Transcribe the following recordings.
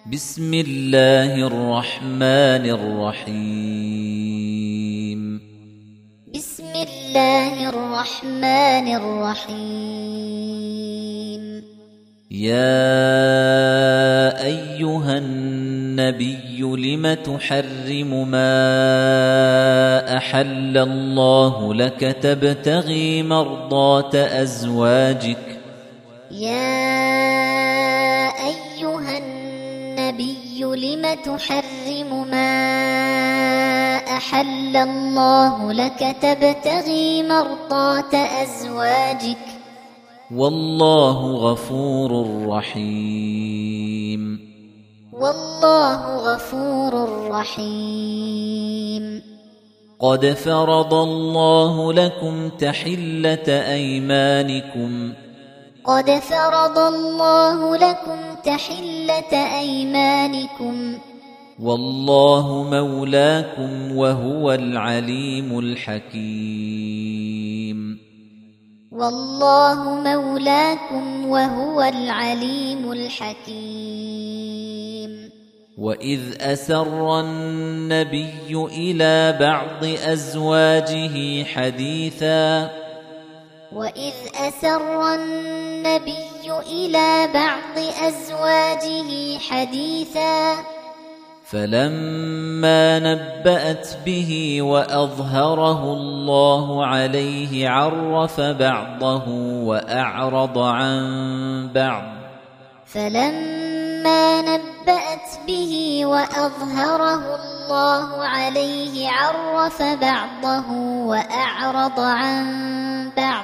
بسم الله الرحمن الرحيم بسم الله الرحمن الرحيم يا أيها النبي لم تحرم ما أحل الله لك تبتغي مرضات أزواجك يا أيها النبي لم تحرم ما أحل الله لك تبتغي مرضات أزواجك والله غفور رحيم والله غفور رحيم قد فرض الله لكم تحلة أيمانكم قد فرض الله لكم تحلة أيمانكم والله مولاكم وهو العليم الحكيم والله مولاكم وهو العليم الحكيم وإذ أسر النبي إلى بعض أزواجه حديثا وإذ أسر النبي إلى بعض أزواجه حديثا فلما نبأت به وأظهره الله عليه عرف بعضه وأعرض عن بعض فلما نبأت به وأظهره الله عليه عرف بعضه وأعرض عن بعض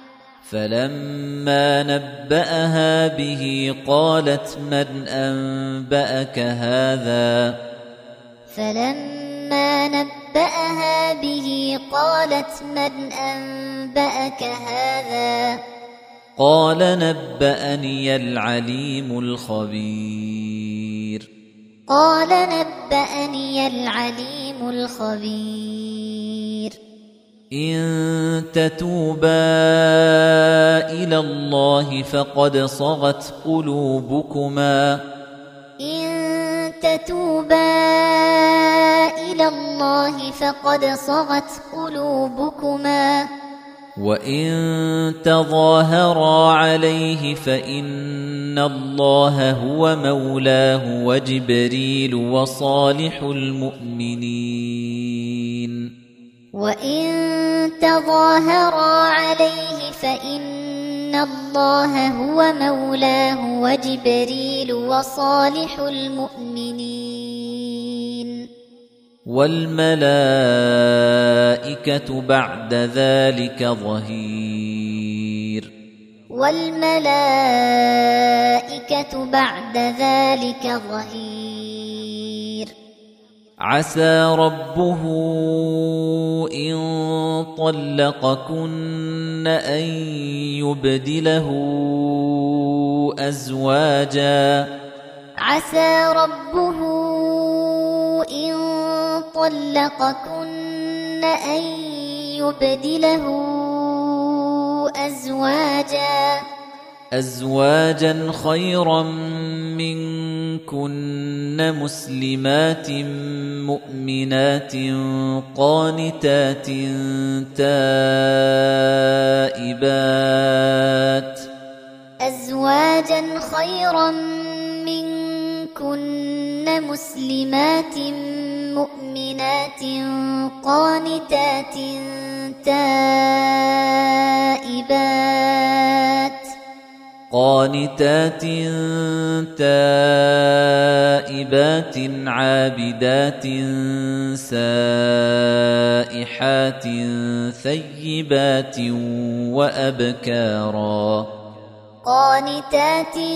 فلما نبأها به قالت من أنبأك هذا فلما نبأها به قالت من أنبأك هذا قال نبأني العليم الخبير قال نبأني العليم الخبير إن تتوبا إلى الله فقد صغت قلوبكما إن تتوبا إلى الله فقد صغت قلوبكما وإن تظاهرا عليه فإن الله هو مولاه وجبريل وصالح المؤمنين وإن تظاهرا عليه فإن الله هو مولاه وجبريل وصالح المؤمنين والملائكة بعد ذلك ظهير والملائكة بعد ذلك ظهير عسى ربه إن طلقكن أن يبدله أزواجا عسى ربه إن طلقكن أن يبدله أزواجا خيرا منكن مسلمات مؤمنات قانتات تائبات أزواجا خيرا منكن مسلمات مؤمنات قانتات تائبات عابدات سائحات ثيبات وأبكارا قانتات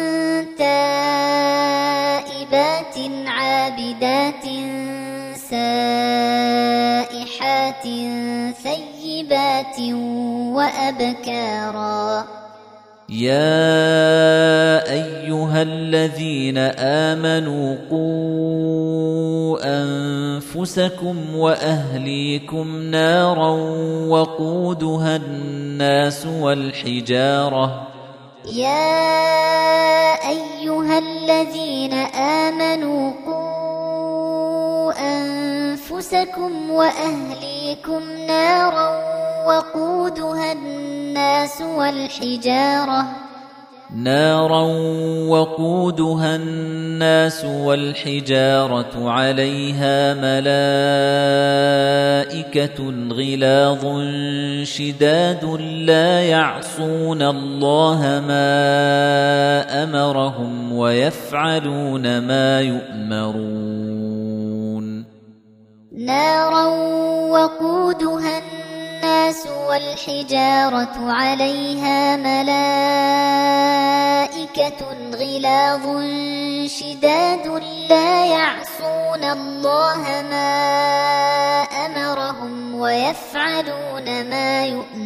تائبات عابدات سائحات ثيبات وأبكارا يا أيها الذين آمنوا قوا أنفسكم وأهليكم نارا وقودها الناس والحجارة يا أيها الذين آمنوا قوا أنفسكم وأهليكم نارا وقودها الناس والحجارة عليها ملائكة غلاظ شداد لا يعصون الله ما أمرهم ويفعلون ما يؤمرون نارا وقودها الناس والحجارة عليها ملائكة غلاظ شداد لا يعصون الله ما أمرهم ويفعلون ما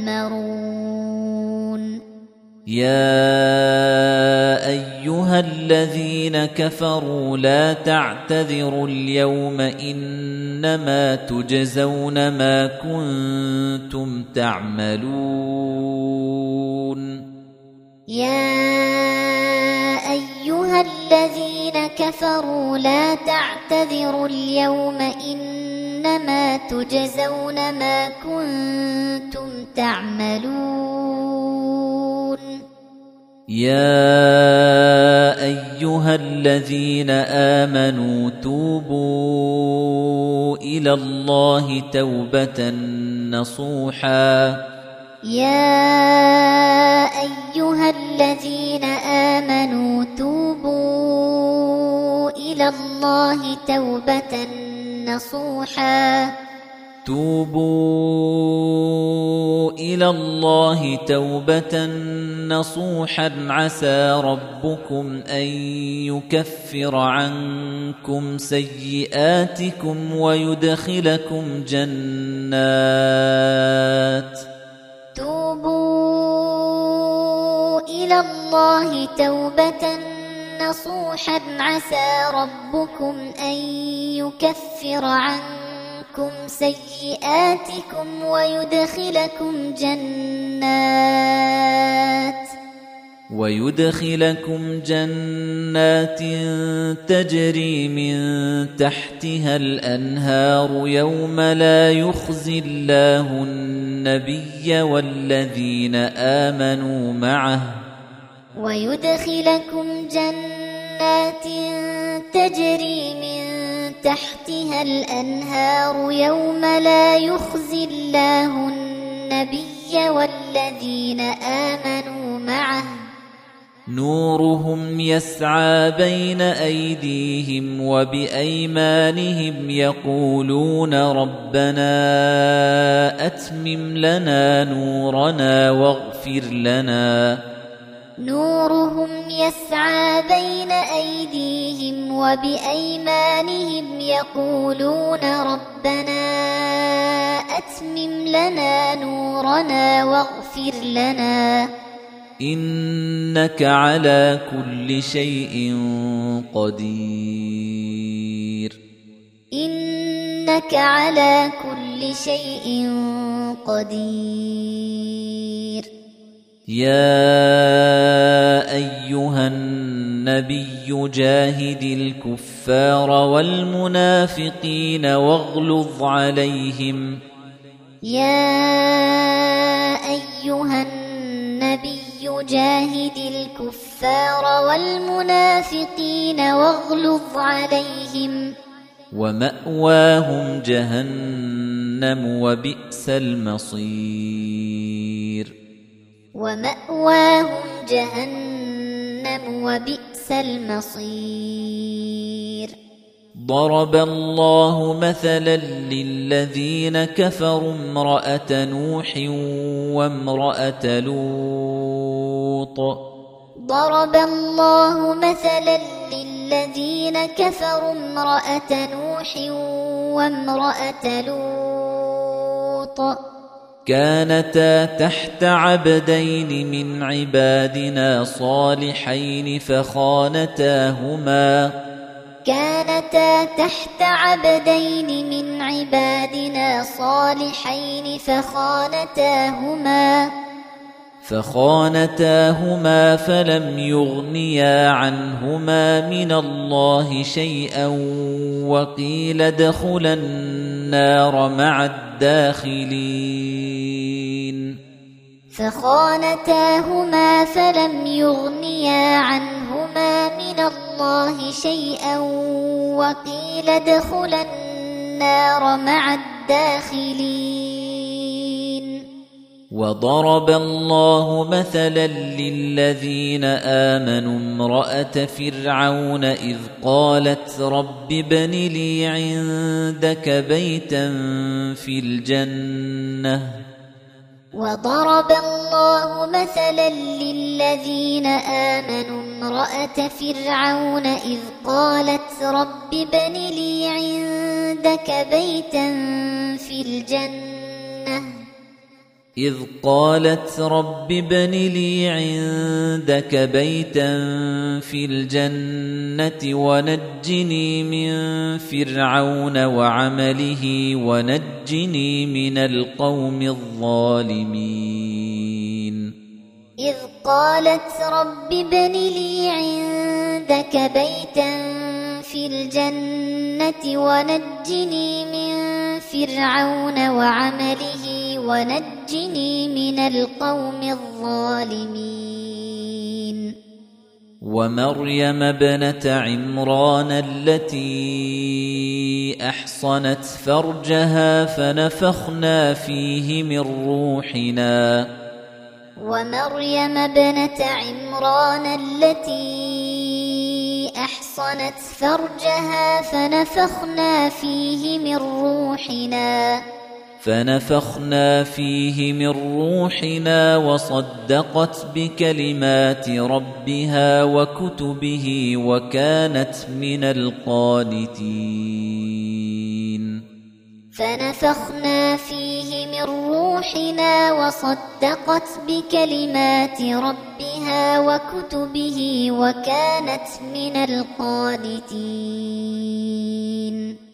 يؤمرون يا أيها الذين كفروا لا تعتذروا اليوم إنما تجزون ما كنتم تعملون يا أيها الذين كفروا لا تعتذروا اليوم إنما تجزون ما كنتم تعملون يا أيها الذين آمنوا توبوا إلى الله توبة نصوحا يا أيها الذين آمنوا توبوا إلى الله توبة نصوحا توبوا إلى الله توبة نصوحا عسى ربكم أن يكفر عنكم سيئاتكم ويدخلكم جنات توبوا إلى الله توبة نصوحا عسى ربكم أن يكفر عنكم سيئاتكم ويدخلكم جنات تجري من تحتها الأنهار يوم لا يخزي الله النبي والذين آمنوا معه ويدخلكم جنات تجري من تحتها الأنهار يوم لا يخزي الله النبي والذين آمنوا معه نورهم يسعى بين أيديهم وبأيمانهم يقولون ربنا أتمم لنا نورنا واغفر لنا نورهم يسعى بين أيديهم وبأيمانهم يقولون ربنا أتمم لنا نورنا واغفر لنا إنك على كل شيء قدير إنك على كل شيء قدير يا أيها النبي جاهد الكفار والمنافقين واغلظ عليهم يا أيها النبي جاهد الكفار والمنافقين واغلظ عليهم ومأواهم جهنم وبئس المصير ومأواهم جهنم وبئس المصير ضرب الله مثلا للذين كفروا امرأة نوح وامرأة لوط ضرب الله مثلا للذين كفروا امرأة نوح وامرأة لوط كانتا تحت عبدين من عبادنا صالحين فخانتاهما من عبادنا صالحين فخانتاهما فلم يغنيا عنهما من الله شيئا وقيل ادخلا النار مع الداخلين فخانتاهما فلم يغنيا عنهما من الله شيئا وقيل ادخلا النار مع الداخلين وضرب الله مثلا للذين آمنوا امرأة فرعون إذ قالت رب ابن لي عندك بيتا في الجنة وضرب الله مثلا للذين آمنوا امرأة فرعون إذ قالت رب ابن لي عندك بيتا في الجنة ونجني من فرعون وعمله ونجني من القوم الظالمين إذ قالت رب ابن لي عندك بيتا في الجنة ونجني من فرعون وعمله ونجني من القوم الظالمين ومريم ابنة عمران التي أحصنت فرجها فنفخنا فيه من روحنا ومريم ابنة عمران التي أحصنت فرجها فنفخنا فيه من روحنا وصدقت بكلمات ربها وكتبه وكانت من القانتين فنفخنا فيه من روحنا وصدقت بكلمات ربها وكتبه وكانت من القانتين